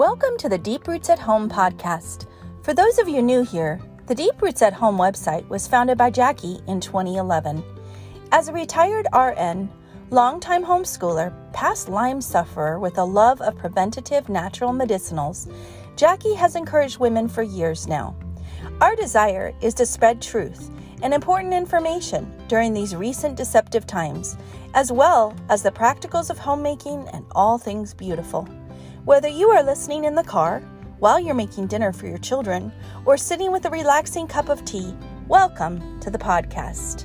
Welcome to the Deep Roots at Home podcast. For those of you new here, the Deep Roots at Home website was founded by Jackie in 2011. As a retired RN, longtime homeschooler, past Lyme sufferer with a love of preventative natural medicinals, Jackie has encouraged women for years now. Our desire is to spread truth and important information during these recent deceptive times, as well as the practicals of homemaking and all things beautiful. Whether you are listening in the car, while you're making dinner for your children, or sitting with a relaxing cup of tea, welcome to the podcast.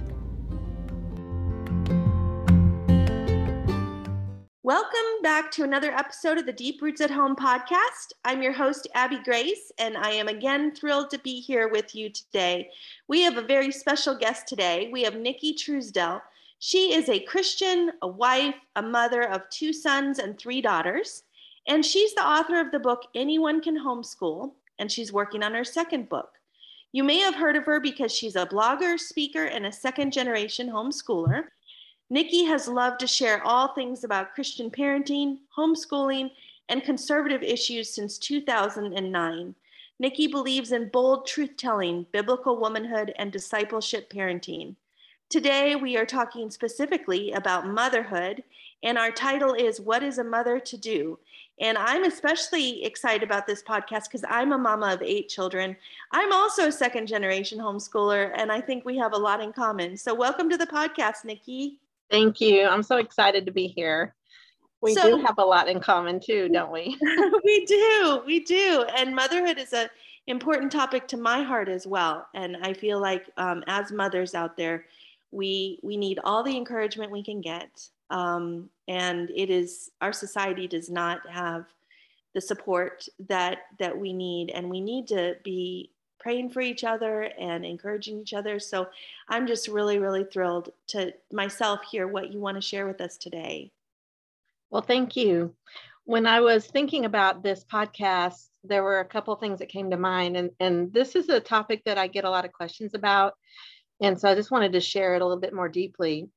Welcome back to another episode of the Deep Roots at Home podcast. I'm your host, Abby Grace, and I am again thrilled to be here with you today. We have a very special guest today. We have Nikki Truesdell. She is a Christian, a wife, a mother of 2 sons and 3 daughters. And she's the author of the book, Anyone Can Homeschool, and she's working on her second book. You may have heard of her because she's a blogger, speaker, and a second-generation homeschooler. Nikki has loved to share all things about Christian parenting, homeschooling, and conservative issues since 2009. Nikki believes in bold truth-telling, biblical womanhood, and discipleship parenting. Today, we are talking specifically about motherhood, and our title is, What is a Mother to Do? And I'm especially excited about this podcast because I'm a mama of 8 children. I'm also a second-generation homeschooler, and I think we have a lot in common. So welcome to the podcast, Nikki. Thank you. I'm so excited to be here. We do have a lot in common too, don't we? We do. And motherhood is an important topic to my heart as well. And I feel like as mothers out there, we need all the encouragement we can get. And it is, our society does not have the support that we need, and we need to be praying for each other and encouraging each other. So I'm just really, really thrilled to myself hear what you want to share with us today. Well, thank you. When I was thinking about this podcast, there were a couple of things that came to mind, and this is a topic that I get a lot of questions about. And so I just wanted to share it a little bit more deeply.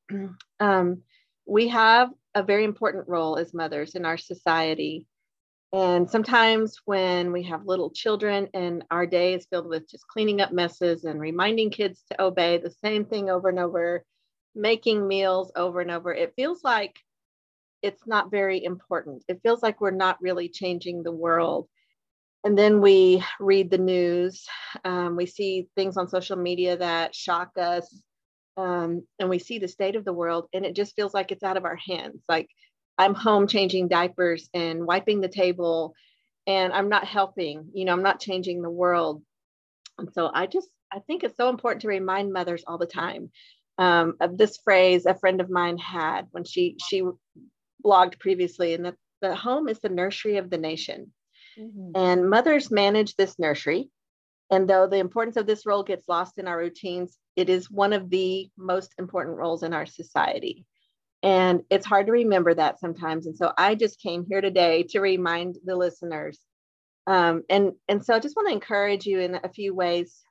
We have a very important role as mothers in our society. And sometimes when we have little children and our day is filled with just cleaning up messes and reminding kids to obey the same thing over and over, making meals over and over, it feels like it's not very important. It feels like we're not really changing the world. And then we read the news, we see things on social media that shock us, and we see the state of the world, and it just feels like it's out of our hands. Like I'm home changing diapers and wiping the table, and I'm not helping, I'm not changing the world. And so I think it's so important to remind mothers all the time of this phrase a friend of mine had when she blogged previously, and that the home is the nursery of the nation. Mm-hmm. And mothers manage this nursery. And though the importance of this role gets lost in our routines, it is one of the most important roles in our society. And it's hard to remember that sometimes. And so I just came here today to remind the listeners. And so I just want to encourage you in a few ways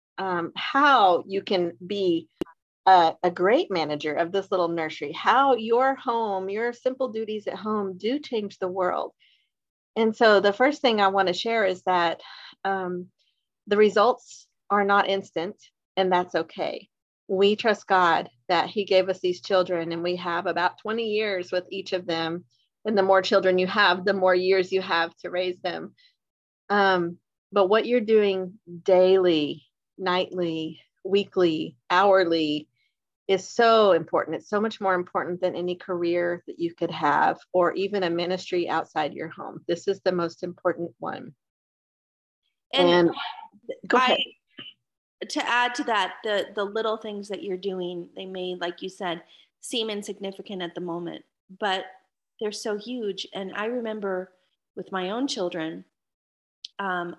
how you can be a great manager of this little nursery, how your home, your simple duties at home do change the world. And so the first thing I want to share is that the results are not instant, and that's okay. We trust God that He gave us these children, and we have about 20 years with each of them. And the more children you have, the more years you have to raise them. But what you're doing daily, nightly, weekly, hourly is so important. It's so much more important than any career that you could have, or even a ministry outside your home. This is the most important one. And go ahead. To add to that, the little things that you're doing, they may, like you said, seem insignificant at the moment, but they're so huge. And I remember with my own children, I'm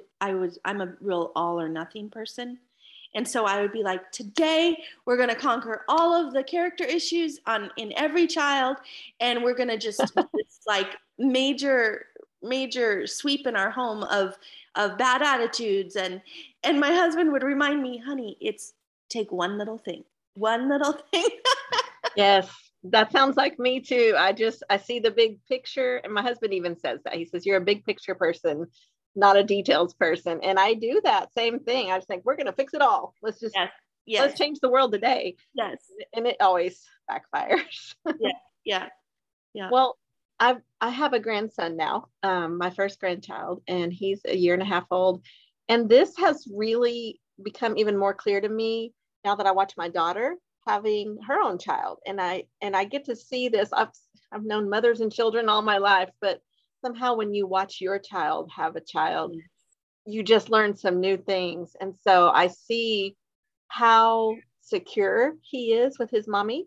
a real all or nothing person. And so I would be like, today we're going to conquer all of the character issues in every child. And we're going to just this like major sweep in our home of bad attitudes. And my husband would remind me, honey, it's take one little thing. Yes. That sounds like me too. I see the big picture, and my husband even says that. He says, you're a big picture person, not a details person. And I do that same thing. I just think we're going to fix it all. Yes. Let's change the world today. Yes. And it always backfires. Yeah. Yeah. Yeah. Well, I have a grandson now, my first grandchild, and he's a year and a half old. And this has really become even more clear to me now that I watch my daughter having her own child, and I get to see this. I've known mothers and children all my life, but somehow when you watch your child have a child, you just learn some new things. And so I see how secure he is with his mommy.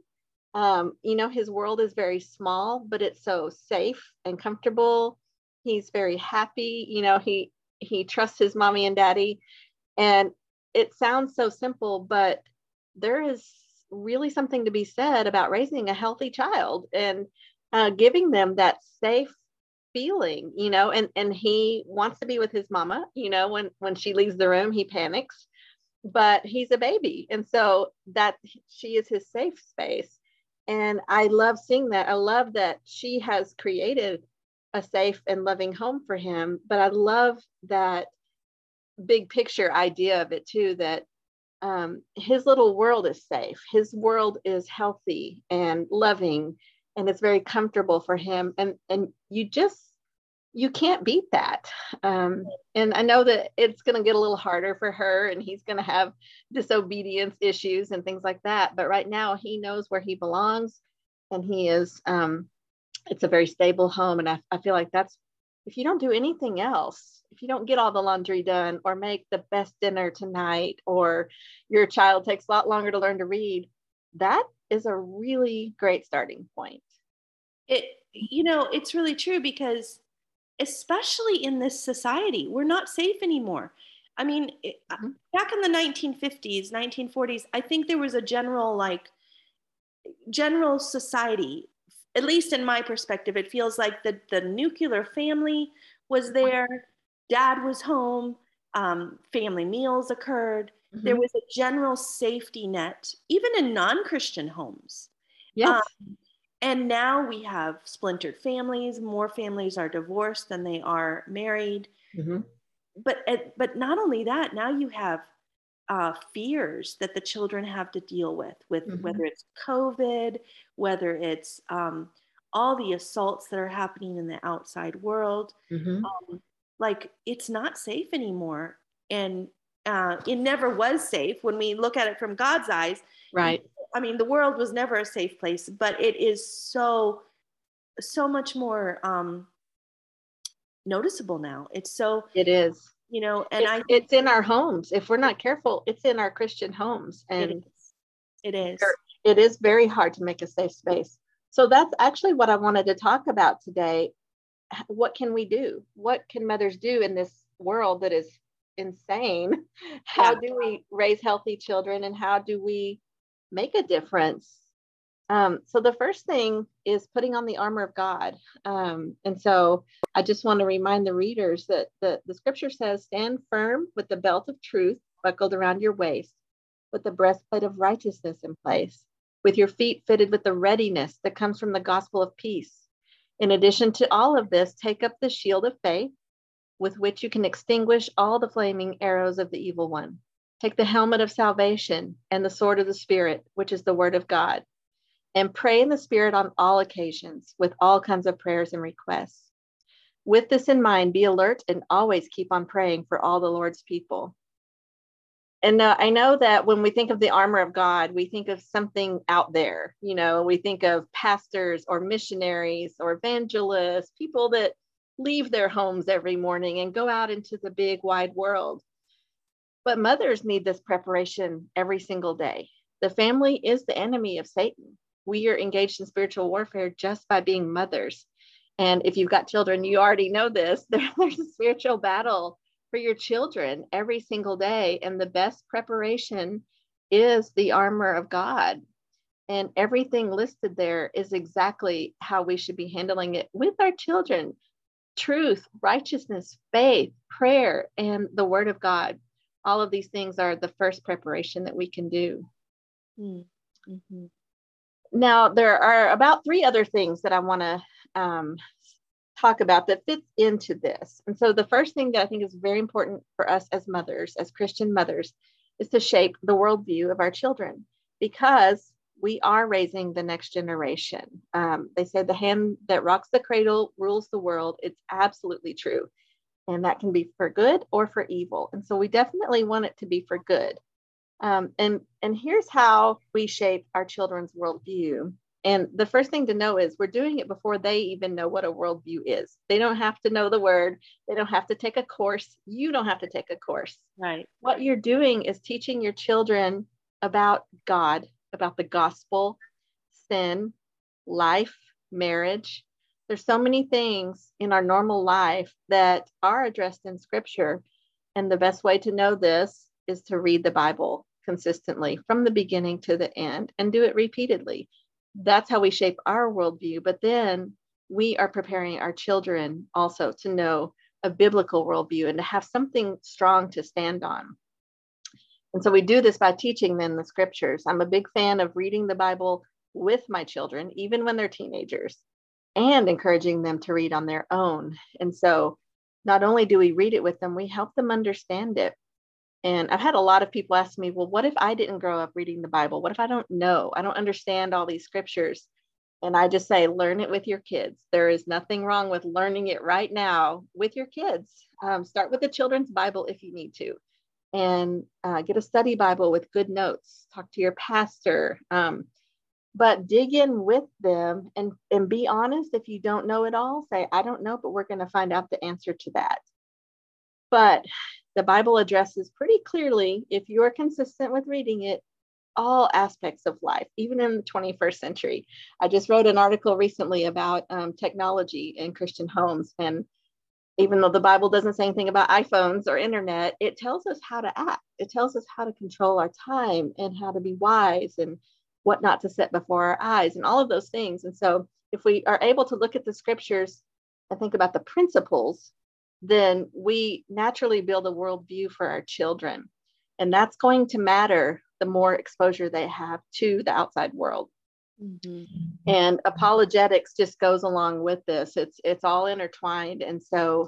His world is very small, but it's so safe and comfortable. He's very happy. He trusts his mommy and daddy. And it sounds so simple, but there is really something to be said about raising a healthy child and giving them that safe feeling, and he wants to be with his mama. When she leaves the room, he panics, but he's a baby. And so that she is his safe space. And I love seeing that. I love that she has created a safe and loving home for him. But I love that big picture idea of it too, that his little world is safe. His world is healthy and loving, and it's very comfortable for him. And you can't beat that. And I know that it's going to get a little harder for her, and he's going to have disobedience issues and things like that. But right now he knows where he belongs, and he is, it's a very stable home. And I feel like that's, if you don't do anything else, if you don't get all the laundry done or make the best dinner tonight, or your child takes a lot longer to learn to read, that is a really great starting point. It's really true, because especially in this society, we're not safe anymore. I mean, back in the 1950s, 1940s, I think there was a general society, at least in my perspective, it feels like the nuclear family was there, dad was home, family meals occurred. Mm-hmm. There was a general safety net, even in non-Christian homes. Yes. And now we have splintered families. More families are divorced than they are married. Mm-hmm. But not only that, now you have fears that the children have to deal with mm-hmm. whether it's COVID, whether it's all the assaults that are happening in the outside world. Mm-hmm. It's not safe anymore. And it never was safe when we look at it from God's eyes. Right. I mean, the world was never a safe place, but it is so much more noticeable now. It is, and it's in our homes. If we're not careful, it's in our Christian homes, and it is very hard to make a safe space. So that's actually what I wanted to talk about today. What can we do? What can mothers do in this world that is insane? How do we raise healthy children, and how do we make a difference? So the first thing is putting on the armor of God. And so I just want to remind the readers that the scripture says, stand firm with the belt of truth buckled around your waist, with the breastplate of righteousness in place, with your feet fitted with the readiness that comes from the gospel of peace. In addition to all of this, take up the shield of faith, with which you can extinguish all the flaming arrows of the evil one. Take the helmet of salvation and the sword of the Spirit, which is the word of God, and pray in the Spirit on all occasions with all kinds of prayers and requests. With this in mind, be alert and always keep on praying for all the Lord's people. And I know that when we think of the armor of God, we think of something out there. We think of pastors or missionaries or evangelists, people that leave their homes every morning and go out into the big wide world. But mothers need this preparation every single day. The family is the enemy of Satan. We are engaged in spiritual warfare just by being mothers. And if you've got children, you already know this. There's a spiritual battle for your children every single day. And the best preparation is the armor of God. And everything listed there is exactly how we should be handling it with our children. Truth, righteousness, faith, prayer, and the word of God. All of these things are the first preparation that we can do. Mm-hmm. Now, there are about 3 other things that I want to talk about that fits into this. And so the first thing that I think is very important for us as mothers, as Christian mothers, is to shape the worldview of our children, because we are raising the next generation. They say the hand that rocks the cradle rules the world. It's absolutely true. And that can be for good or for evil. And so we definitely want it to be for good. And here's how we shape our children's worldview. And the first thing to know is we're doing it before they even know what a worldview is. They don't have to know the word. They don't have to take a course. You don't have to take a course. Right. What you're doing is teaching your children about God, about the gospel, sin, life, marriage. There's so many things in our normal life that are addressed in scripture. And the best way to know this is to read the Bible consistently from the beginning to the end and do it repeatedly. That's how we shape our worldview. But then we are preparing our children also to know a biblical worldview and to have something strong to stand on. And so we do this by teaching them the scriptures. I'm a big fan of reading the Bible with my children, even when they're teenagers, and encouraging them to read on their own. And so not only do we read it with them, we help them understand it. And I've had a lot of people ask me, well, what if I didn't grow up reading the Bible? What if I don't know? I don't understand all these scriptures. And I just say, learn it with your kids. There is nothing wrong with learning it right now with your kids. Start with the children's Bible if you need to, and get a study Bible with good notes. Talk to your pastor. But dig in with them and be honest. If you don't know it all, say, I don't know, but we're going to find out the answer to that. But the Bible addresses pretty clearly, if you're consistent with reading it, all aspects of life, even in the 21st century. I just wrote an article recently about technology in Christian homes. And even though the Bible doesn't say anything about iPhones or internet, it tells us how to act. It tells us how to control our time and how to be wise and what not to set before our eyes and all of those things. And so if we are able to look at the scriptures and think about the principles, then we naturally build a worldview for our children. And that's going to matter the more exposure they have to the outside world. Mm-hmm. And apologetics just goes along with this. It's all intertwined. And so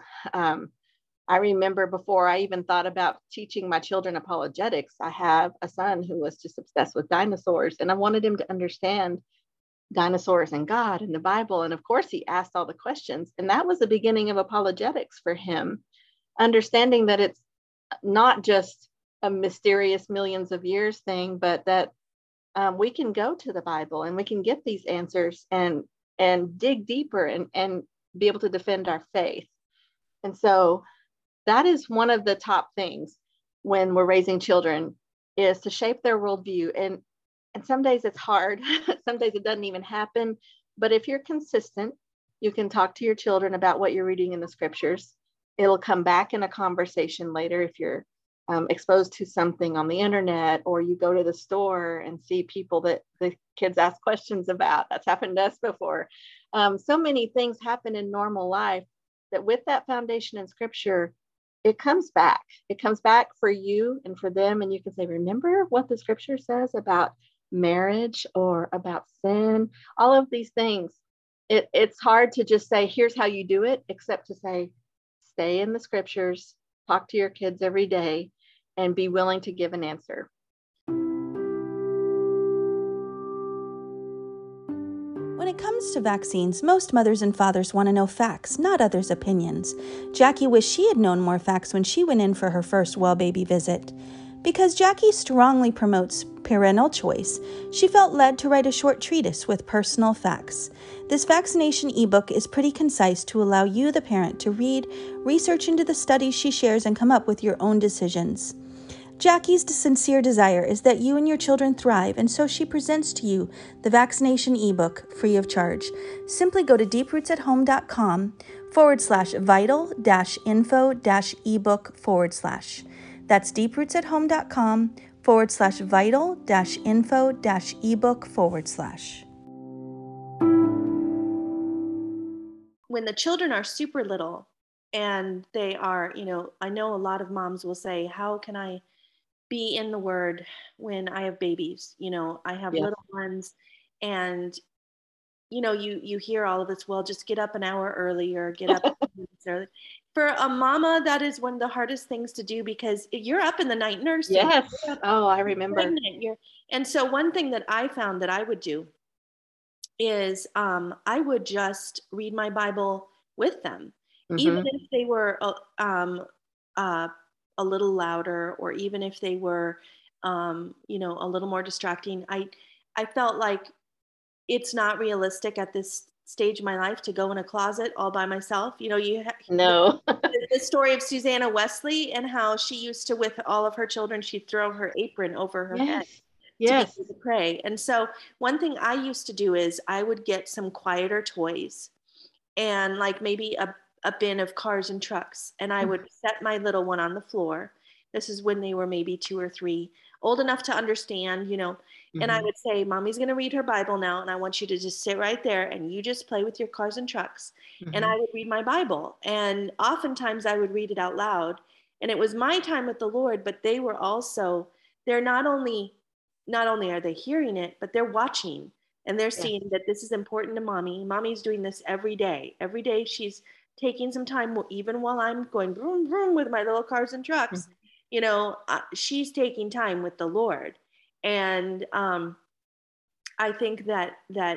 I remember before I even thought about teaching my children apologetics, I have a son who was just obsessed with dinosaurs, and I wanted him to understand dinosaurs and God and the Bible. And of course, he asked all the questions. And that was the beginning of apologetics for him, understanding that it's not just a mysterious millions of years thing, but that we can go to the Bible and we can get these answers and dig deeper and be able to defend our faith. And so that is one of the top things when we're raising children, is to shape their worldview. And some days it's hard. Some days it doesn't even happen. But if you're consistent, you can talk to your children about what you're reading in the scriptures. It'll come back in a conversation later if you're exposed to something on the internet, or you go to the store and see people that the kids ask questions about. That's happened to us before. So many things happen in normal life that with that foundation in scripture, it comes back. It comes back for you and for them. And you can say, remember what the scripture says about marriage or about sin, all of these things. It's hard to just say, here's how you do it, except to say, stay in the scriptures, talk to your kids every day, and be willing to give an answer. When it comes to vaccines, most mothers and fathers want to know facts, not others' opinions. Jackie wished she had known more facts when she went in for her first well baby visit. Because Jackie strongly promotes parental choice, she felt led to write a short treatise with personal facts. This vaccination ebook is pretty concise to allow you, the parent, to read, research into the studies she shares, and come up with your own decisions. Jackie's sincere desire is that you and your children thrive, and so she presents to you the vaccination ebook free of charge. Simply go to deeprootsathome.com/vital-info-ebook/. That's deeprootsathome.com/vital-info-ebook/. When the children are super little and they are, I know a lot of moms will say, how can I be in the word when I have babies? I have little ones, And you hear all of this, well, just get up an hour early or get up 10 minutes early. For a mama, that is one of the hardest things to do, because you're up in the night nursing. Yes. Oh, I remember. And so one thing that I found that I would do is I would just read my Bible with them, even if they were a little louder, or even if they were a little more distracting. I felt like it's not realistic at this stage of my life to go in a closet all by myself. No. The story of Susanna Wesley, and how she used to, with all of her children, she'd throw her apron over her head to be able to pray. And so one thing I used to do is I would get some quieter toys, and like maybe a bin of Cars and Trucks, and I would set my little one on the floor. This is when they were maybe 2 or 3, old enough to understand, and I would say, Mommy's going to read her Bible now, and I want you to just sit right there and you just play with your Cars and Trucks. And I would read my Bible. And oftentimes I would read it out loud. And it was my time with the Lord, but they were also, they're not only are they hearing it, but they're watching, and they're seeing that this is important to Mommy. Mommy's doing this every day. Every day she's taking some time, even while I'm going vroom, vroom with my little Cars and Trucks. She's taking time with the Lord. And I think that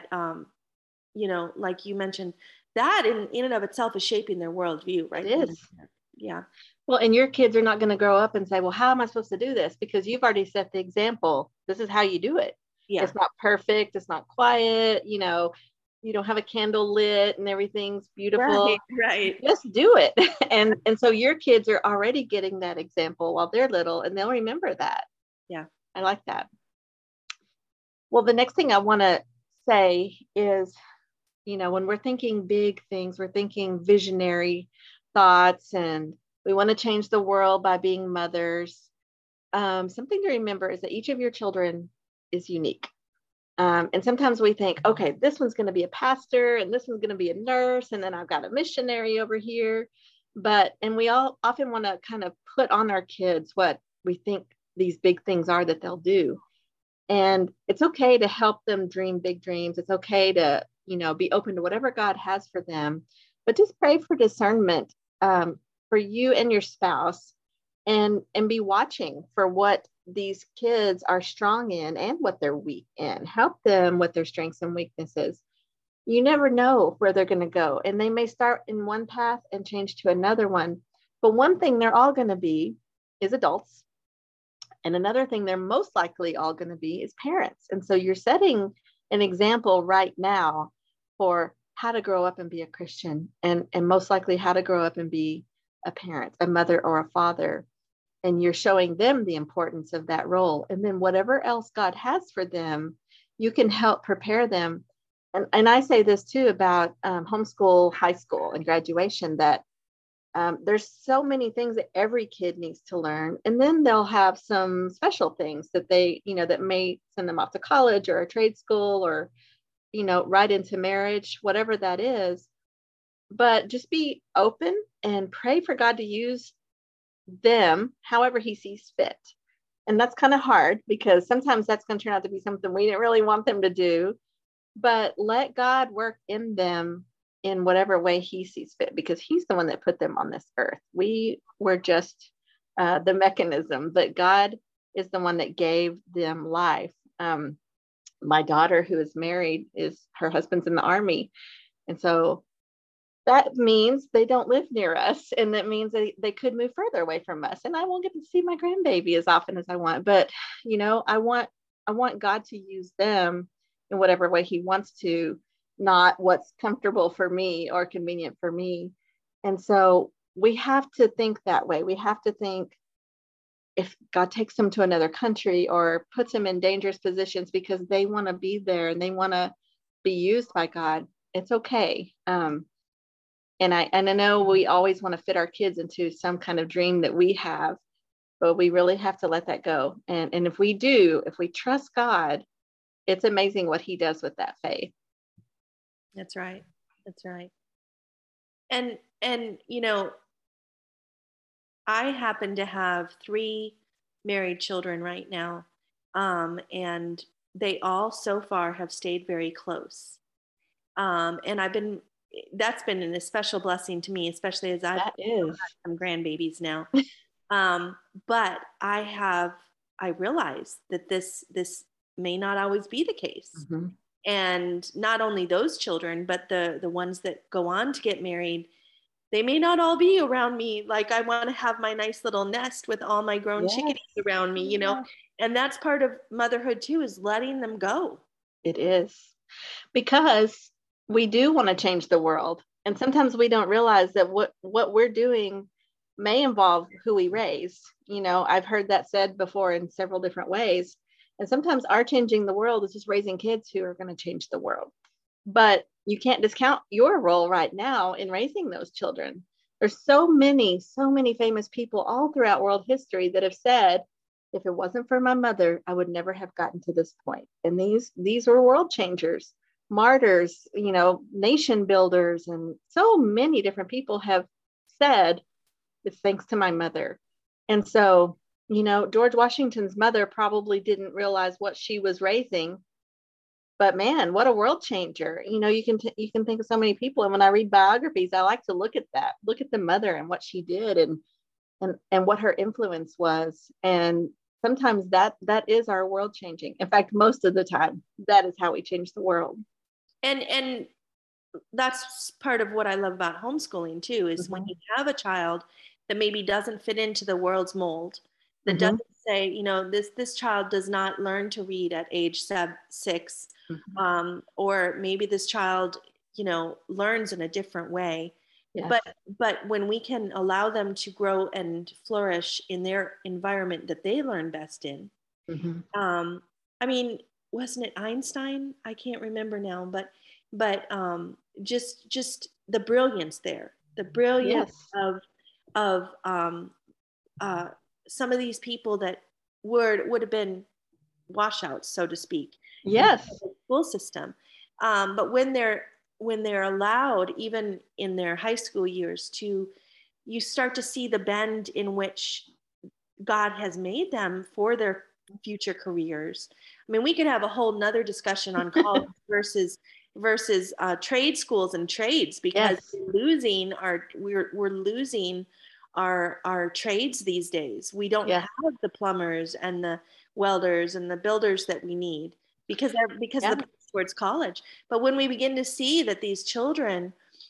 like you mentioned, that in and of itself is shaping their worldview, right? It is. Yeah. Well, and your kids are not going to grow up and say, well, how am I supposed to do this? Because you've already set the example. This is how you do it. Yeah. It's not perfect. It's not quiet. You don't have a candle lit and everything's beautiful. Right. Just do it. and so your kids are already getting that example while they're little, and they'll remember that. Yeah. I like that. Well, the next thing I want to say is, when we're thinking big things, we're thinking visionary thoughts, and we want to change the world by being mothers. Something to remember is that each of your children is unique. And sometimes we think, okay, this one's going to be a pastor, and this one's going to be a nurse, and then I've got a missionary over here. And we all often want to kind of put on our kids what we think these big things are that they'll do. And it's okay to help them dream big dreams. It's okay to, be open to whatever God has for them, but just pray for discernment for you and your spouse, and be watching for what these kids are strong in and what they're weak in. Help them with their strengths and weaknesses. You never know where they're going to go, and they may start in one path and change to another one. But one thing they're all going to be is adults. And another thing they're most likely all going to be is parents. And so you're setting an example right now for how to grow up and be a Christian, and most likely how to grow up and be a parent, a mother or a father. And you're showing them the importance of that role. And then whatever else God has for them, you can help prepare them. And I say this too about homeschool, high school, and graduation, that there's so many things that every kid needs to learn. And then they'll have some special things that they, that may send them off to college or a trade school, or, right into marriage, whatever that is. But just be open and pray for God to use them however he sees fit. And that's kind of hard, because sometimes that's going to turn out to be something we didn't really want them to do. But let God work in them in whatever way he sees fit, because he's the one that put them on this earth. We were just the mechanism, but God is the one that gave them life. My daughter, who is married, her husband's in the Army. And so that means they don't live near us. And that means they could move further away from us. And I won't get to see my grandbaby as often as I want. But, I want God to use them in whatever way he wants to, not what's comfortable for me or convenient for me. And so we have to think that way. We have to think, if God takes them to another country or puts them in dangerous positions because they want to be there and they want to be used by God, it's okay. And I know we always want to fit our kids into some kind of dream that we have, but we really have to let that go. And if we trust God, it's amazing what he does with that faith. That's right. And I happen to have 3 married children right now. And they all so far have stayed very close. And that's been an special blessing to me, especially as I've That is. had some grandbabies now. But I realize that this may not always be the case. Mm-hmm. And not only those children, but the ones that go on to get married, they may not all be around me. Like, I want to have my nice little nest with all my grown chickadees around me, you know? And that's part of motherhood too, is letting them go. It is, because we do want to change the world. And sometimes we don't realize that what we're doing may involve who we raise. You know, I've heard that said before in several different ways. And sometimes our changing the world is just raising kids who are going to change the world. But you can't discount your role right now in raising those children. There's so many famous people all throughout world history that have said, if it wasn't for my mother, I would never have gotten to this point. And these were world changers, martyrs, you know, nation builders, and so many different people have said, it's thanks to my mother. And so, you know, George Washington's mother probably didn't realize what she was raising, but man, what a world changer. You know, you can think of so many people. And when I read biographies, I like to look at the mother and what she did and what her influence was. And sometimes that is our world changing. In fact, most of the time, that is how we change the world. And that's part of what I love about homeschooling too, is when you have a child that maybe doesn't fit into the world's mold, that doesn't say, you know, this child does not learn to read at age 6, or maybe this child, you know, learns in a different way. Yes. But when we can allow them to grow and flourish in their environment that they learn best in, I mean, wasn't it Einstein? I can't remember now, but just the brilliance there, the brilliance of some of these people that would have been washouts, so to speak. Yes. In the school system. But when they're allowed, even in their high school years, you start to see the bend in which God has made them for their future careers. I mean, we could have a whole nother discussion on college versus trade schools and trades, because we're losing our trades these days. We don't have the plumbers and the welders and the builders that we need because of the push towards college. But when we begin to see that these children,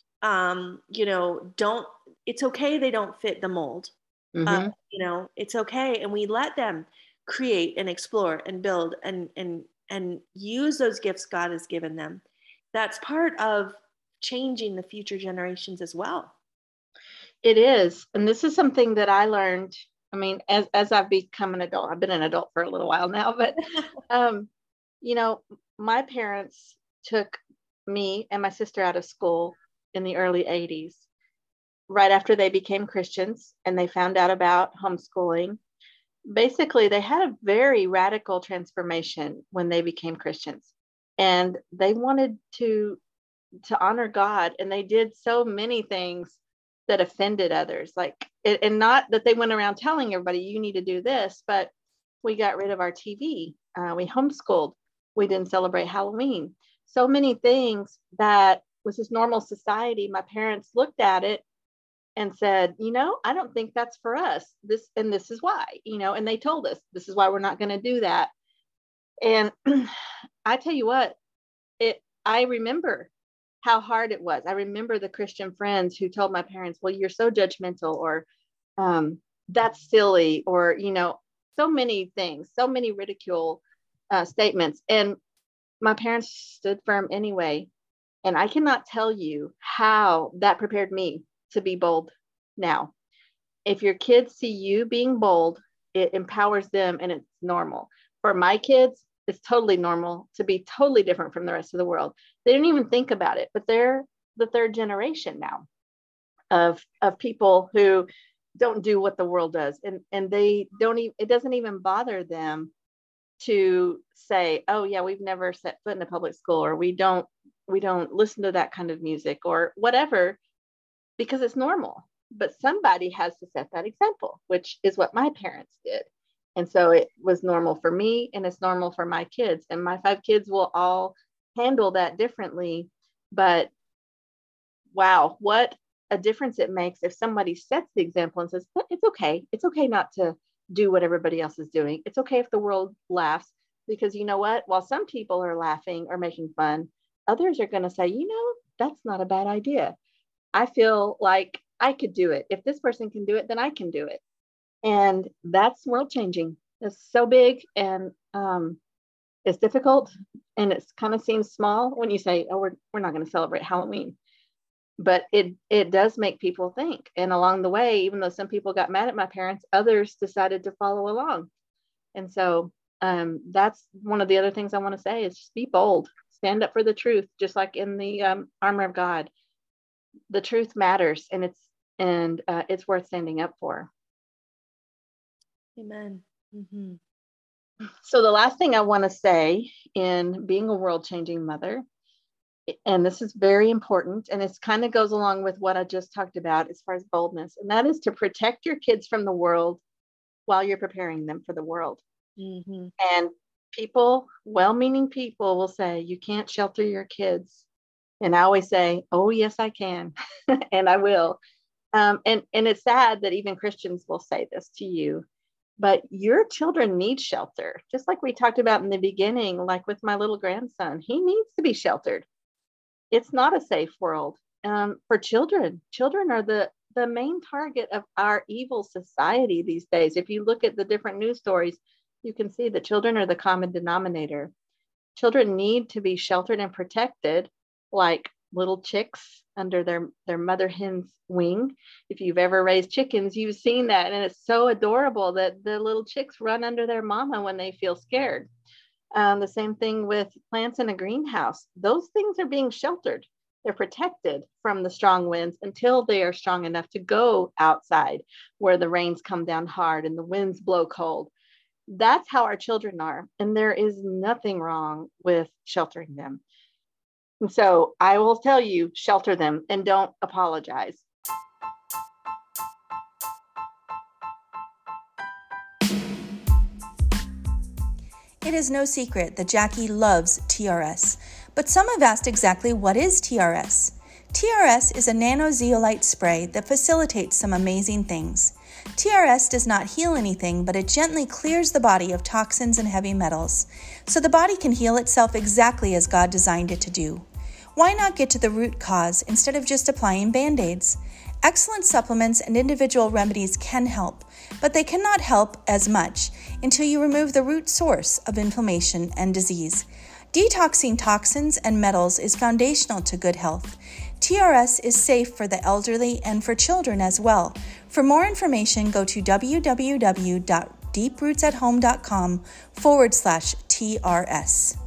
you know, it's okay, they don't fit the mold. You know, it's okay, and we let them create and explore and build and use those gifts God has given them. That's part of changing the future generations as well. It is. And this is something that I learned. I mean, as I've become an adult, I've been an adult for a little while now, but, you know, my parents took me and my sister out of school in the early 80s, right after they became Christians and they found out about homeschooling. Basically, they had a very radical transformation when they became Christians, and they wanted to honor God. And they did so many things that offended others, like, and not that they went around telling everybody you need to do this, but we got rid of our TV. We homeschooled. We didn't celebrate Halloween. So many things that was just normal society. My parents looked at it and said, you know, I don't think that's for us. This is why, you know, and they told us this is why we're not going to do that. And I tell you what, I remember how hard it was. I remember the Christian friends who told my parents, well, you're so judgmental, or that's silly, or, you know, so many things, so many ridicule statements. And my parents stood firm anyway. And I cannot tell you how that prepared me to be bold now. If your kids see you being bold, it empowers them, and it's normal. For my kids, it's totally normal to be totally different from the rest of the world. They don't even think about it, but they're the third generation now of people who don't do what the world does. And they don't even, it doesn't even bother them to say, oh yeah, we've never set foot in a public school, or we don't listen to that kind of music or whatever, because it's normal. But somebody has to set that example, which is what my parents did. And so it was normal for me, and it's normal for my kids. And my 5 kids will all handle that differently. But wow, what a difference it makes if somebody sets the example and says, it's okay. It's okay not to do what everybody else is doing. It's okay if the world laughs, because you know what? While some people are laughing or making fun, others are going to say, that's not a bad idea. I feel like I could do it. If this person can do it, then I can do it. And that's world changing. It's so big, and it's difficult, and it kind of seems small when you say, oh, we're not going to celebrate Halloween. But it does make people think. And along the way, even though some people got mad at my parents, others decided to follow along. And so that's one of the other things I want to say is just be bold, stand up for the truth, just like in the armor of God. The truth matters, and it's worth standing up for. Amen. Mm-hmm. So the last thing I want to say in being a world-changing mother, and this is very important, and it kind of goes along with what I just talked about as far as boldness, and that is to protect your kids from the world while you're preparing them for the world. Mm-hmm. And people, well-meaning people, will say, you can't shelter your kids. And I always say, oh, yes, I can. And I will. And it's sad that even Christians will say this to you. But your children need shelter, just like we talked about in the beginning, like with my little grandson. He needs to be sheltered. It's not a safe world for children. Children are the main target of our evil society these days. If you look at the different news stories, you can see that children are the common denominator. Children need to be sheltered and protected like little chicks under their mother hen's wing. If you've ever raised chickens, you've seen that. And it's so adorable that the little chicks run under their mama when they feel scared. The same thing with plants in a greenhouse. Those things are being sheltered. They're protected from the strong winds until they are strong enough to go outside where the rains come down hard and the winds blow cold. That's how our children are. And there is nothing wrong with sheltering them. And so I will tell you, shelter them and don't apologize. It is no secret that Jackie loves TRS, but some have asked exactly what is TRS. TRS is a nanozeolite spray that facilitates some amazing things. TRS does not heal anything, but it gently clears the body of toxins and heavy metals, so the body can heal itself exactly as God designed it to do. Why not get to the root cause instead of just applying Band-Aids? Excellent supplements and individual remedies can help, but they cannot help as much until you remove the root source of inflammation and disease. Detoxing toxins and metals is foundational to good health. TRS is safe for the elderly and for children as well. For more information, go to www.deeprootsathome.com/TRS.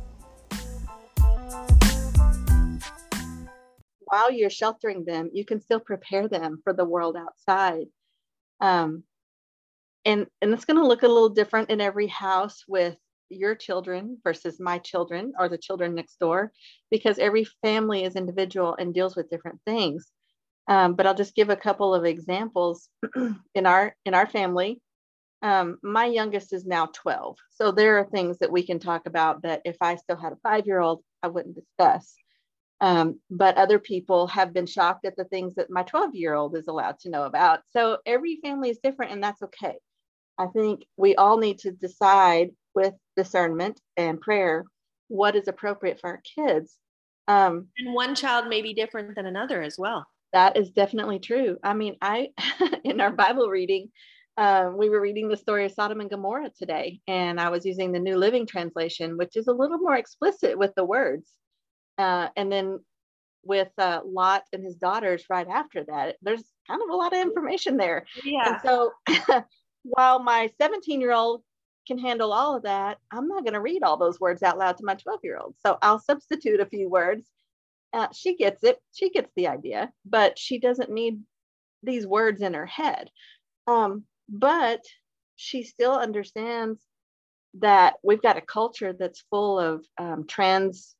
While you're sheltering them, you can still prepare them for the world outside. And it's going to look a little different in every house with your children versus my children or the children next door, because every family is individual and deals with different things. But I'll just give a couple of examples. In our family, my youngest is now 12. So there are things that we can talk about that if I still had a 5-year-old, I wouldn't discuss. But other people have been shocked at the things that my 12-year-old is allowed to know about. So every family is different, and that's okay. I think we all need to decide with discernment and prayer what is appropriate for our kids. And one child may be different than another as well. That is definitely true. I mean, in our Bible reading, we were reading the story of Sodom and Gomorrah today, and I was using the New Living Translation, which is a little more explicit with the words. And then with Lot and his daughters right after that, there's kind of a lot of information there. Yeah. And so while my 17-year-old can handle all of that, I'm not going to read all those words out loud to my 12-year-old. So I'll substitute a few words. She gets it. She gets the idea, but she doesn't need these words in her head. But she still understands that we've got a culture that's full of trans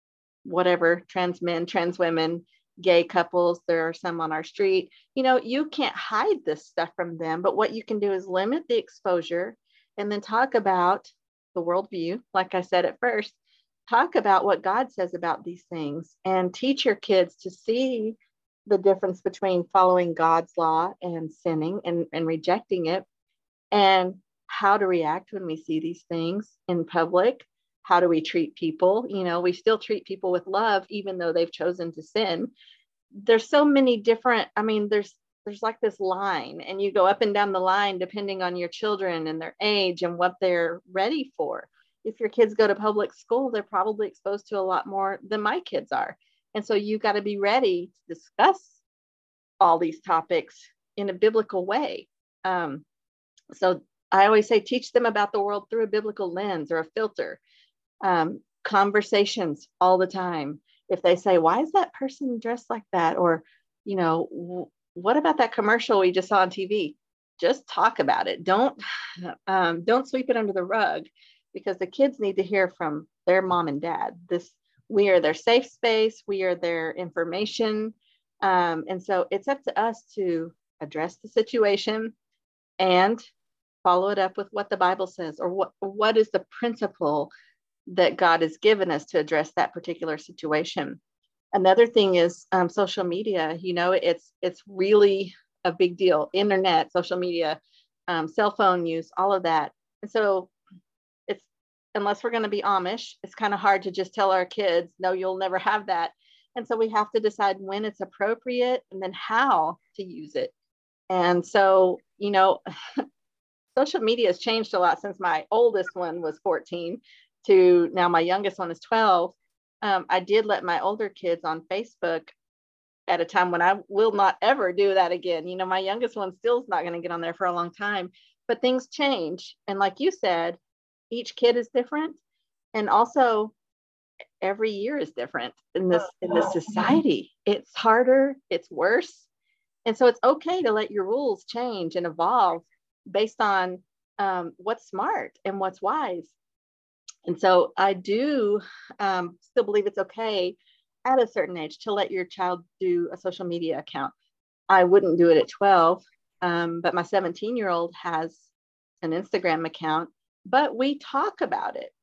men, trans women, gay couples. There are some on our street. You can't hide this stuff from them, but what you can do is limit the exposure and then talk about the worldview. Like I said at first, talk about what God says about these things and teach your kids to see the difference between following God's law and sinning and rejecting it, and how to react when we see these things in public. How do we treat people? We still treat people with love, even though they've chosen to sin. There's so many different, there's like this line, and you go up and down the line depending on your children and their age and what they're ready for. If your kids go to public school, they're probably exposed to a lot more than my kids are. And so you got to be ready to discuss all these topics in a biblical way. So I always say, teach them about the world through a biblical lens or a filter. Conversations all the time. If they say, why is that person dressed like that? Or, what about that commercial we just saw on TV? Just talk about it. Don't sweep it under the rug, because the kids need to hear from their mom and dad. We are their safe space. We are their information. And so it's up to us to address the situation and follow it up with what the Bible says, or what is the principle that God has given us to address that particular situation. Another thing is social media. It's really a big deal. Internet, social media, cell phone use, all of that. And so unless we're going to be Amish, it's kind of hard to just tell our kids, no, you'll never have that. And so we have to decide when it's appropriate and then how to use it. And so, social media has changed a lot since my oldest one was 14 to now my youngest one is 12. I did let my older kids on Facebook at a time when I will not ever do that again. My youngest one still is not going to get on there for a long time, but things change. And like you said, each kid is different. And also every year is different in this society. It's harder, it's worse. And so it's okay to let your rules change and evolve based on what's smart and what's wise. And so I do still believe it's okay at a certain age to let your child do a social media account. I wouldn't do it at 12, but my 17-year-old has an Instagram account, but we talk about it.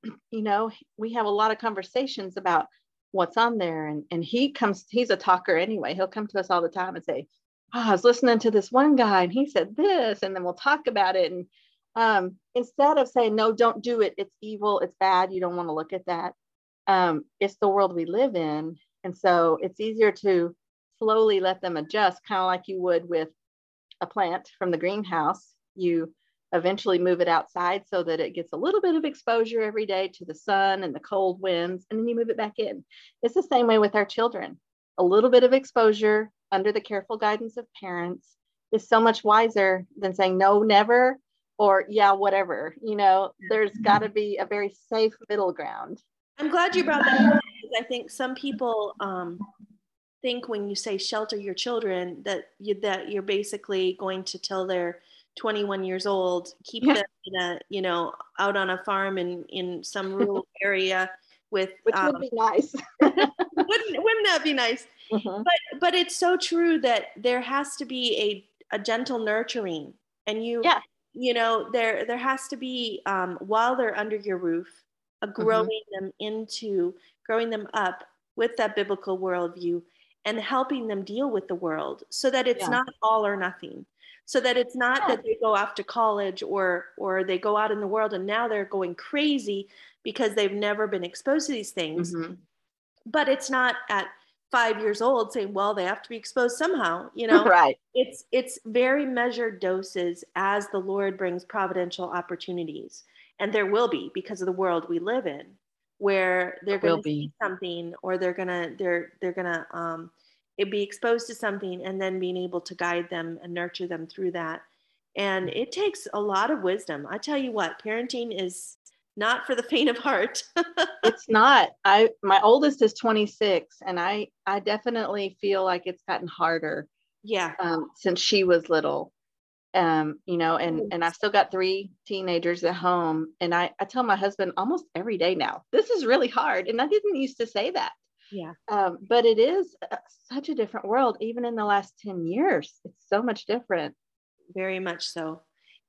We have a lot of conversations about what's on there. And he's a talker anyway. He'll come to us all the time and say, I was listening to this one guy and he said this, and then we'll talk about it. And instead of saying, no, don't do it, it's evil, it's bad, you don't want to look at that. It's the world we live in. And so it's easier to slowly let them adjust, kind of like you would with a plant from the greenhouse. You eventually move it outside so that it gets a little bit of exposure every day to the sun and the cold winds, and then you move it back in. It's the same way with our children. A little bit of exposure under the careful guidance of parents is so much wiser than saying no, never, or yeah, whatever. There's got to be a very safe middle ground. I'm glad you brought that up, because I think some people think when you say shelter your children that you're basically going to tell they're 21 years old, keep them in out on a farm in some rural area with, which would be nice. wouldn't that be nice? Mm-hmm. But it's so true that there has to be a gentle nurturing, and there has to be while they're under your roof, growing them up with that biblical worldview and helping them deal with the world, so that it's not all or nothing. So that it's not that they go off to college or they go out in the world and now they're going crazy because they've never been exposed to these things. Mm-hmm. But it's not at 5 years old saying, well, they have to be exposed somehow, Right. It's very measured doses as the Lord brings providential opportunities. And there will be, because of the world we live in, where they're going to see something, or they're going to be exposed to something, and then being able to guide them and nurture them through that. And it takes a lot of wisdom. I tell you what, parenting is not for the faint of heart. It's not. My oldest is 26, and I definitely feel like it's gotten harder. Yeah. Since she was little, and I've still got 3 teenagers at home, and I tell my husband almost every day now, this is really hard. And I didn't used to say that. Yeah. But it is such a different world. Even in the last 10 years, it's so much different. Very much so.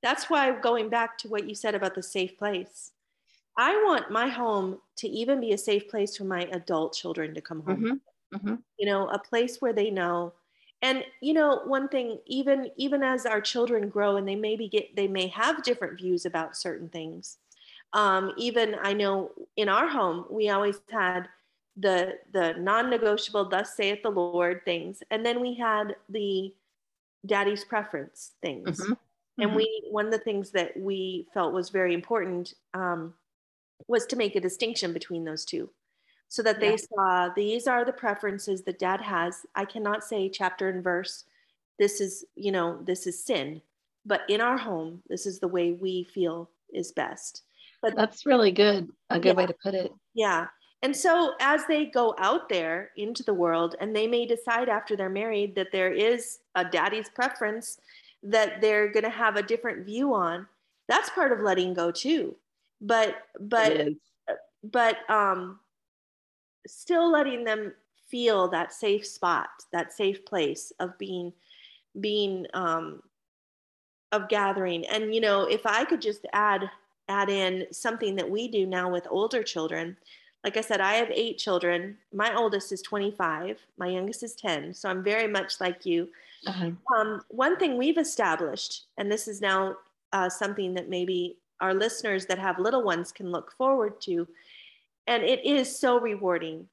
That's why, going back to what you said about the safe place, I want my home to even be a safe place for my adult children to come home. Mm-hmm. Mm-hmm. A place where they know. And one thing, even as our children grow and they may have different views about certain things. Even I know in our home we always had the non-negotiable "thus saith the Lord" things, and then we had the daddy's preference things. Mm-hmm. And Mm-hmm. one of the things that we felt was very important was to make a distinction between those two, so that they saw these are the preferences that dad has. I cannot say chapter and verse, this is sin, but in our home, this is the way we feel is best. But That's really good. A good way yeah, to put it. yeah. And so as they go out there into the world, and they may decide after they're married that there is a daddy's preference that they're going to have a different view on, that's part of letting go too. But It but is. but still letting them feel that safe spot, that safe place of being of gathering. And if I could just add in something that we do now with older children. Like I said, I have 8 children. My oldest is 25. My youngest is 10. So I'm very much like you. Uh-huh. One thing we've established, and this is now something that maybe our listeners that have little ones can look forward to, and it is so rewarding.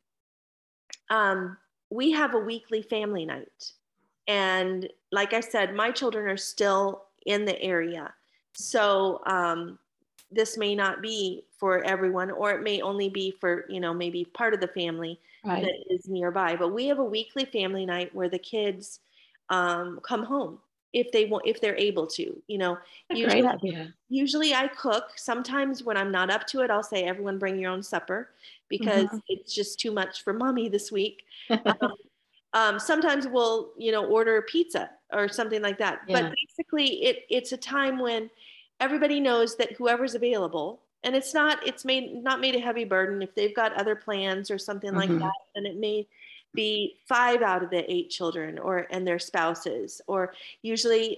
We have a weekly family night. And like I said, my children are still in the area. So this may not be for everyone, or it may only be for, maybe part of the family Right. that is nearby. But we have a weekly family night where the kids come home if they're able to. A great idea. Usually I cook. Sometimes when I'm not up to it, I'll say, everyone bring your own supper, because Mhm. it's just too much for mommy this week. Sometimes we'll, order pizza or something like that. Yeah. But basically it's a time when everybody knows that whoever's available, and it's not made a heavy burden. If they've got other plans or something like Mhm. that, then it may be 5 out of the 8 children and their spouses, or usually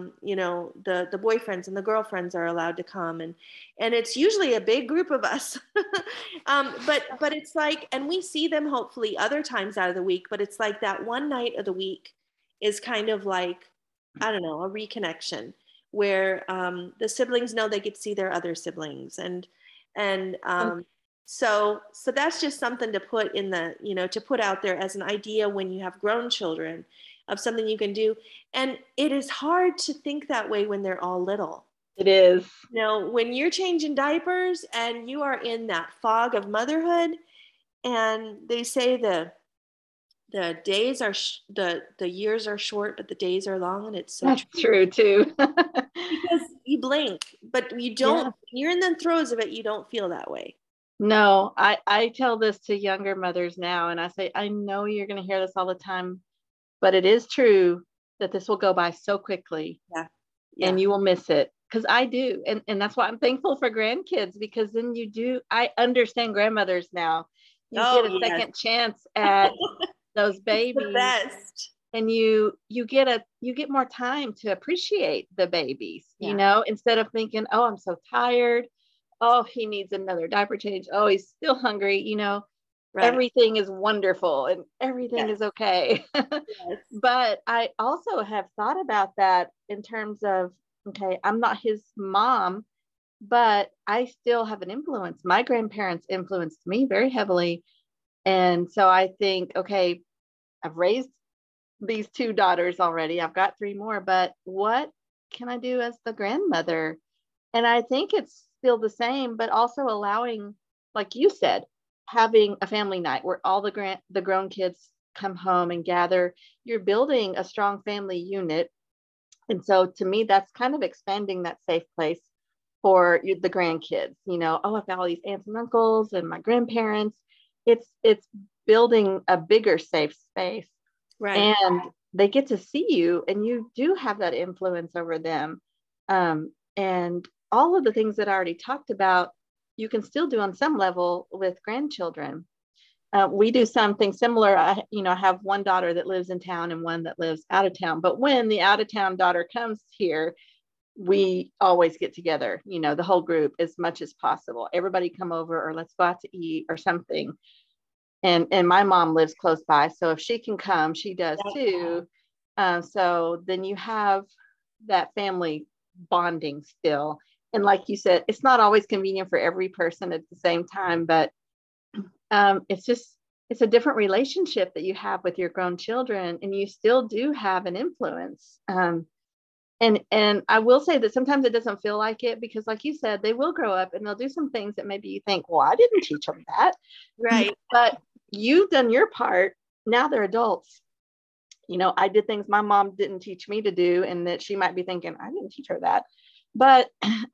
the boyfriends and the girlfriends are allowed to come, and it's usually a big group of us. But it's like, and we see them hopefully other times out of the week, but it's like that one night of the week is kind of like, I don't know, a reconnection where the siblings know they get to see their other siblings, and so that's just something to put in to put out there as an idea when you have grown children, of something you can do. And it is hard to think that way when they're all little. It is. When you're changing diapers and you are in that fog of motherhood, and they say the days are the years are short, but the days are long, and it's so That's true. true too. Because you blink, but you don't. Yeah. You're in the throes of it. You don't feel that way. No, I tell this to younger mothers now, and I say, I know you're going to hear this all the time, but it is true that this will go by so quickly. Yeah. And you will miss it, because I do. And that's why I'm thankful for grandkids, because then I understand grandmothers now. You get a second chance at those babies. The best. And you get more time to appreciate the babies, instead of thinking, oh, I'm so tired. Oh, he needs another diaper change. Oh, he's still hungry. Right. Everything is wonderful and everything is okay. Yes. But I also have thought about that in terms of, okay, I'm not his mom, but I still have an influence. My grandparents influenced me very heavily. And so I think, okay, I've raised these 2 daughters already. I've got 3 more, but what can I do as the grandmother? And I think it's still the same, but also allowing, like you said, having a family night where all the grown kids come home and gather. You're building a strong family unit. And so to me, that's kind of expanding that safe place for the grandkids. Oh, I've got all these aunts and uncles and my grandparents. It's building a bigger safe space. Right. And they get to see you, and you do have that influence over them. And all of the things that I already talked about, you can still do on some level with grandchildren. We do something similar. I have one daughter that lives in town and one that lives out of town. But when the out of town daughter comes here, we always get together, the whole group as much as possible. Everybody come over, or let's go out to eat or something. And my mom lives close by, so if she can come, she does too. So then you have that family bonding still. And like you said, it's not always convenient for every person at the same time, but it's a different relationship that you have with your grown children, and you still do have an influence. And I will say that sometimes it doesn't feel like it, because like you said, they will grow up and they'll do some things that maybe you think, well, I didn't teach them that. Right. But you've done your part. Now they're adults. I did things my mom didn't teach me to do, and that she might be thinking, I didn't teach her that. But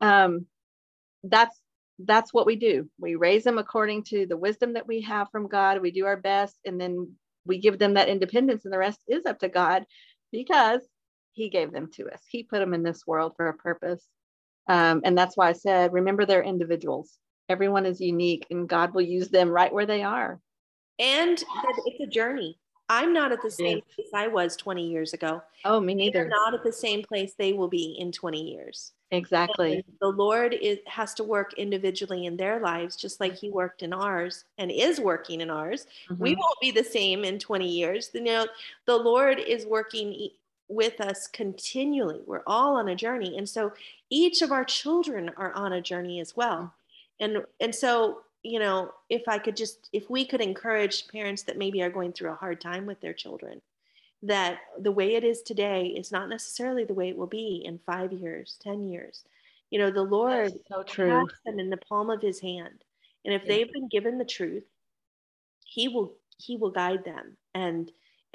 that's what we do. We raise them according to the wisdom that we have from God. We do our best, and then we give them that independence, and the rest is up to God, because he gave them to us. He put them in this world for a purpose. And that's why I said, remember, they're individuals. Everyone is unique, and God will use them right where they are. And that it's a journey. I'm not at the same place I was 20 years ago. Oh, me neither. They're not at the same place they will be in 20 years. Exactly. And the Lord has to work individually in their lives, just like he worked in ours and is working in ours. Mm-hmm. We won't be the same in 20 years. The Lord is working with us continually. We're all on a journey. And so each of our children are on a journey as well. And so, if we could encourage parents that maybe are going through a hard time with their children, that the way it is today is not necessarily the way it will be in 5 years, 10 years. The Lord has them in the palm of his hand. And if they've been given the truth, he will guide them. And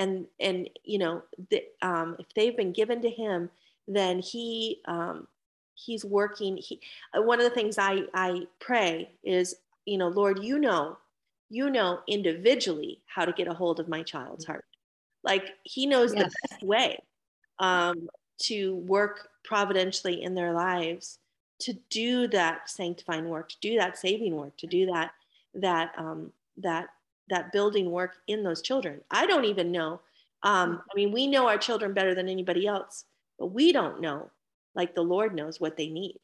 if they've been given to him, then he's working. One of the things I pray is, Lord, you know individually how to get a hold of my child's heart. Like he knows the best way to work providentially in their lives, to do that sanctifying work, to do that saving work, to do that building work in those children. I don't even know. We know our children better than anybody else, but we don't know, like the Lord knows what they need.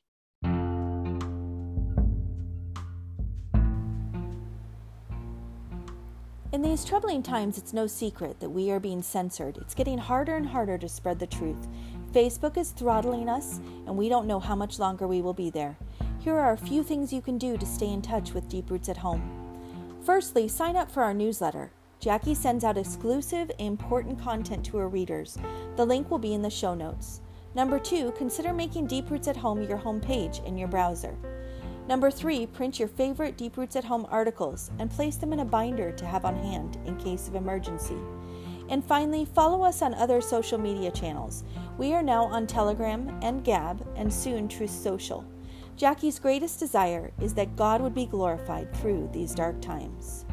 In these troubling times, it's no secret that we are being censored. It's getting harder and harder to spread the truth. Facebook is throttling us, and we don't know how much longer we will be there. Here are a few things you can do to stay in touch with Deep Roots at Home. Firstly, sign up for our newsletter. Jackie sends out exclusive, important content to her readers. The link will be in the show notes. Number 2, consider making Deep Roots at Home your homepage in your browser. Number 3, print your favorite Deep Roots at Home articles and place them in a binder to have on hand in case of emergency. And finally, follow us on other social media channels. We are now on Telegram and Gab, and soon Truth Social. Jackie's greatest desire is that God would be glorified through these dark times.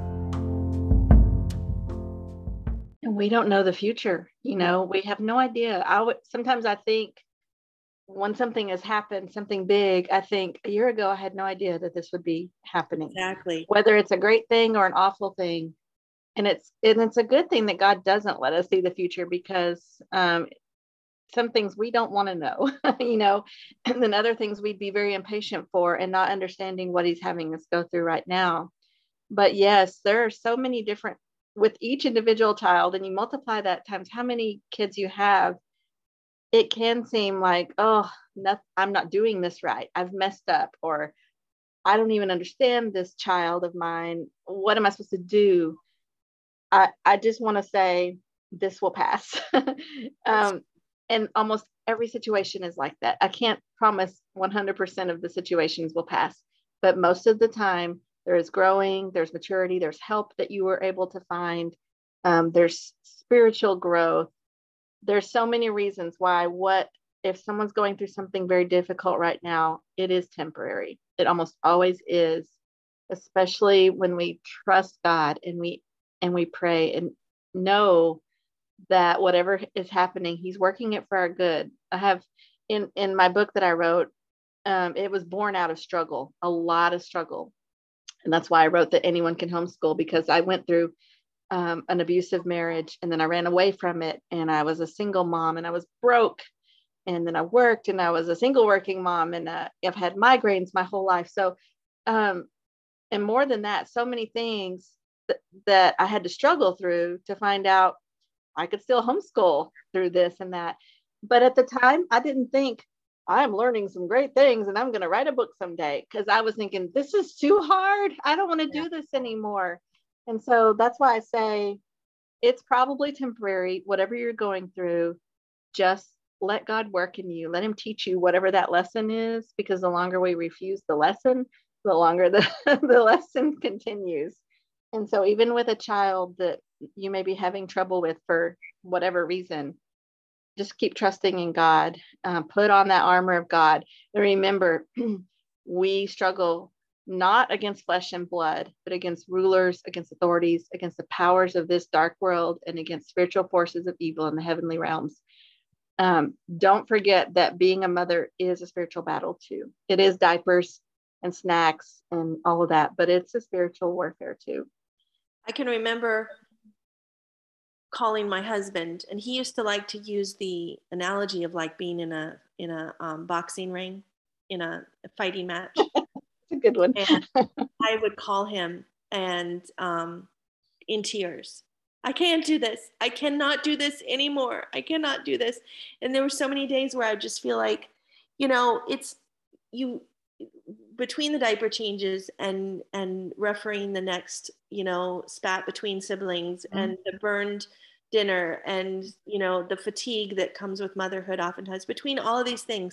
And we don't know the future. We have no idea. Sometimes I think, when something has happened, something big, I think a year ago, I had no idea that this would be happening. Exactly. Whether it's a great thing or an awful thing. And it's a good thing that God doesn't let us see the future, because some things we don't want to know, and then other things we'd be very impatient for and not understanding what he's having us go through right now. But yes, there are so many different, with each individual child, and you multiply that times how many kids you have, it can seem like, oh, I'm not doing this right. I've messed up, or I don't even understand this child of mine. What am I supposed to do? I just want to say this will pass. And almost every situation is like that. I can't promise 100% of the situations will pass, but most of the time there is growing, there's maturity, there's help that you were able to find. There's spiritual growth. There's so many reasons why if someone's going through something very difficult right now, it is temporary. It almost always is, especially when we trust God and we pray and know that whatever is happening, he's working it for our good. I have in my book that I wrote, it was born out of struggle, a lot of struggle. And that's why I wrote that anyone can homeschool, because I went through an abusive marriage, and then I ran away from it, and I was a single mom, and I was broke, And then I worked, and I was a single working mom, and I've had migraines my whole life. So, and more than that, so many things that I had to struggle through to find out I could still homeschool through this and that. But at the time, I didn't think I'm learning some great things and I'm going to write a book someday, because I was thinking, this is too hard. I don't want to do this anymore. And so that's why I say it's probably temporary, whatever you're going through. Just let God work in you. Let him teach you whatever that lesson is, because the longer we refuse the lesson, the longer the, the lesson continues. And so even with a child that you may be having trouble with for whatever reason, just keep trusting in God. Put on that armor of God. And remember, we struggle not against flesh and blood, but against rulers, against authorities, against the powers of this dark world, and against spiritual forces of evil in the heavenly realms. Don't forget that being a mother is a spiritual battle too. It is diapers and snacks and all of that, but it's a spiritual warfare too. I can remember calling my husband, and he used to like to use the analogy of like being in a boxing ring, in a fighting match. It's a good one. And I would call him, and in tears, I can't do this. I cannot do this anymore. I cannot do this. And there were so many days where I just feel like, it's you, between the diaper changes and refereeing the next, spat between siblings, mm-hmm. and the burned dinner, and, the fatigue that comes with motherhood oftentimes, between all of these things,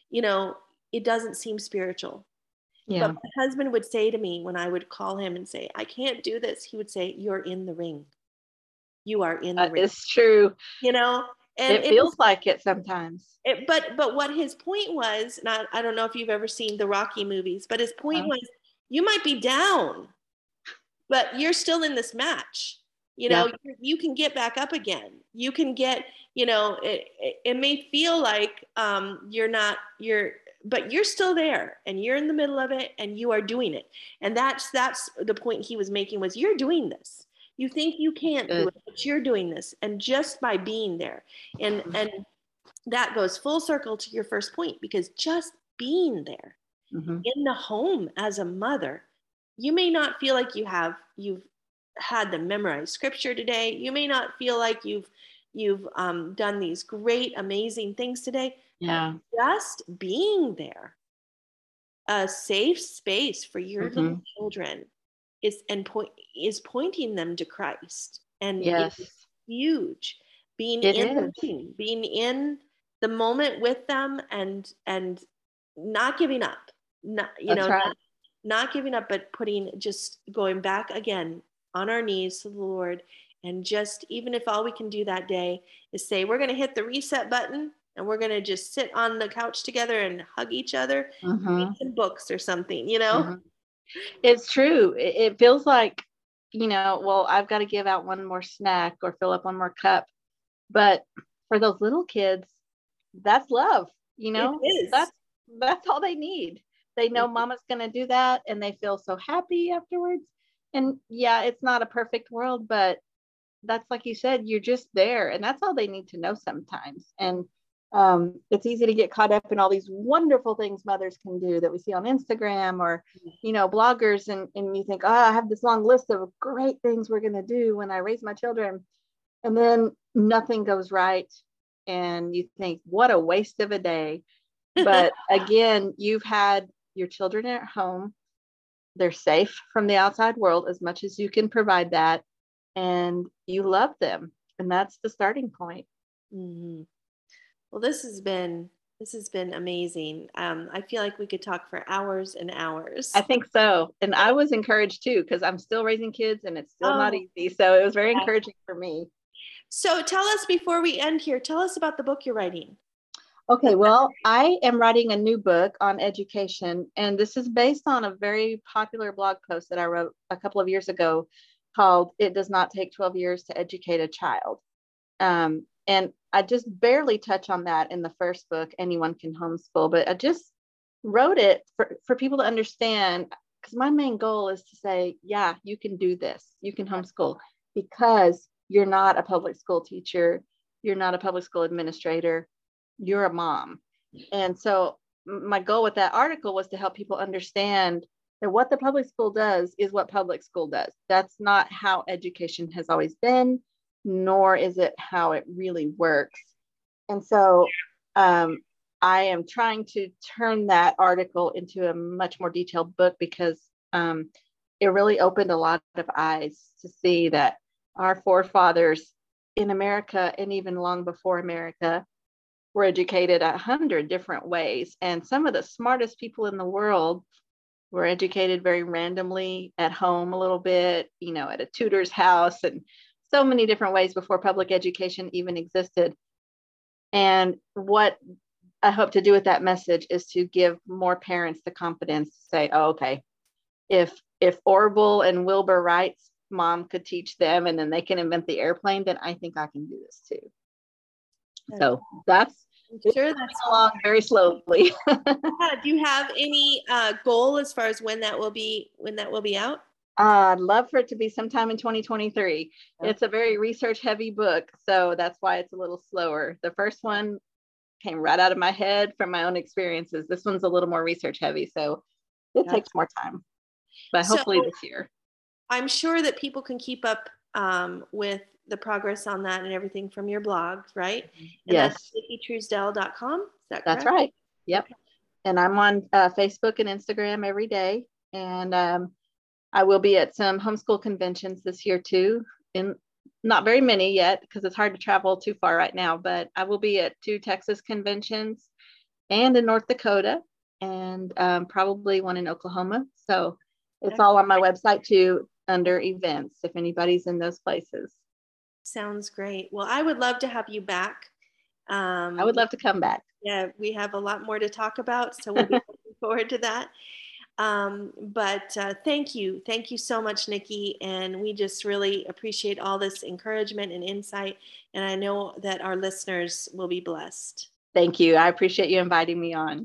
it doesn't seem spiritual. Yeah. But my husband would say to me when I would call him and say, I can't do this, he would say, you're in the ring. You are in the ring. It's true. And it feels like it sometimes. But what his point was, and I don't know if you've ever seen the Rocky movies, but his point was, you might be down, but you're still in this match. You can get back up again. You can get, it may feel like but you're still there, and you're in the middle of it, and you are doing it. And that's the point he was making, was you're doing this. You think you can't do it, but you're doing this. And just by being there, and that goes full circle to your first point, because just being there, mm-hmm. in the home as a mother, you may not feel like you've had the memorized scripture today. You may not feel like you've done these great, amazing things today. Yeah. Just being there, a safe space for your mm-hmm. little children, is pointing them to Christ. And yes. It's huge. Being in the moment with them, and not giving up. Not giving up, but just going back again on our knees to the Lord, and just, even if all we can do that day is say, we're going to hit the reset button, and we're going to just sit on the couch together and hug each other, mm-hmm. read some books or something, Mm-hmm. It's true. It feels like, well, I've got to give out one more snack or fill up one more cup. But for those little kids, that's love. It is. That's all they need. They know mama's going to do that, and they feel so happy afterwards. And yeah, it's not a perfect world, but that's, like you said, you're just there, and that's all they need to know sometimes. And it's easy to get caught up in all these wonderful things mothers can do that we see on Instagram or, bloggers. And you think, I have this long list of great things we're going to do when I raise my children. And then nothing goes right. And you think, what a waste of a day. But again, you've had your children at home. They're safe from the outside world as much as you can provide that. And you love them. And that's the starting point. Mm-hmm. Well, this has been amazing. I feel like we could talk for hours and hours. I think so. And I was encouraged too, because I'm still raising kids, and it's still not easy. So it was very encouraging for me. So tell us, before we end here, tell us about the book you're writing. Okay, well, I am writing a new book on education, and this is based on a very popular blog post that I wrote a couple of years ago called "It Does Not Take 12 Years to Educate a Child." And I just barely touch on that in the first book, Anyone Can Homeschool, but I just wrote it for people to understand, because my main goal is to say, yeah, you can do this. You can homeschool, because you're not a public school teacher. You're not a public school administrator. you're a mom. And so my goal with that article was to help people understand that what the public school does is what public school does. That's not how education has always been, nor is it how it really works. And so I am trying to turn that article into a much more detailed book, because it really opened a lot of eyes to see that our forefathers in America, and even long before America, were educated 100 different ways. And some of the smartest people in the world were educated very randomly at home a little bit, at a tutor's house, and so many different ways before public education even existed. And what I hope to do with that message is to give more parents the confidence to say, oh, okay, if Orville and Wilbur Wright's mom could teach them, and then they can invent the airplane, then I think I can do this too. So that's along very slowly. Do you have any goal as far as when that will be out? I'd love for it to be sometime in 2023. Yeah. It's a very research heavy book, so that's why it's a little slower. The first one came right out of my head from my own experiences. This one's a little more research heavy, so it takes more time, but hopefully this year. I'm sure that people can keep up with the progress on that and everything from your blog, right? And yes. That's NikkiTruesdell.com. Is that correct? That's right. Yep. Okay. And I'm on Facebook and Instagram every day. And I will be at some homeschool conventions this year too. And not very many yet, because it's hard to travel too far right now, but I will be at 2 Texas conventions and in North Dakota, and probably one in Oklahoma. So it's all on my website too, under events, if anybody's in those places. Sounds great. Well, I would love to have you back. I would love to come back. Yeah, we have a lot more to talk about, so we'll be looking forward to that. But thank you so much, Nikki, and we just really appreciate all this encouragement and insight, and I know that our listeners will be blessed. Thank you. I appreciate you inviting me on.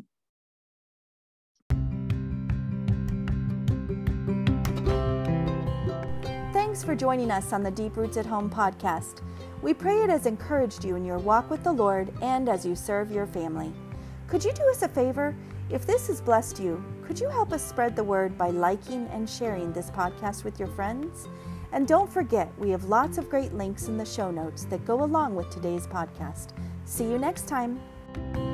Thanks for joining us on the Deep Roots at Home podcast. We pray it has encouraged you in your walk with the Lord and as you serve your family. Could you do us a favor? If this has blessed you, could you help us spread the word by liking and sharing this podcast with your friends? And don't forget, we have lots of great links in the show notes that go along with today's podcast. See you next time.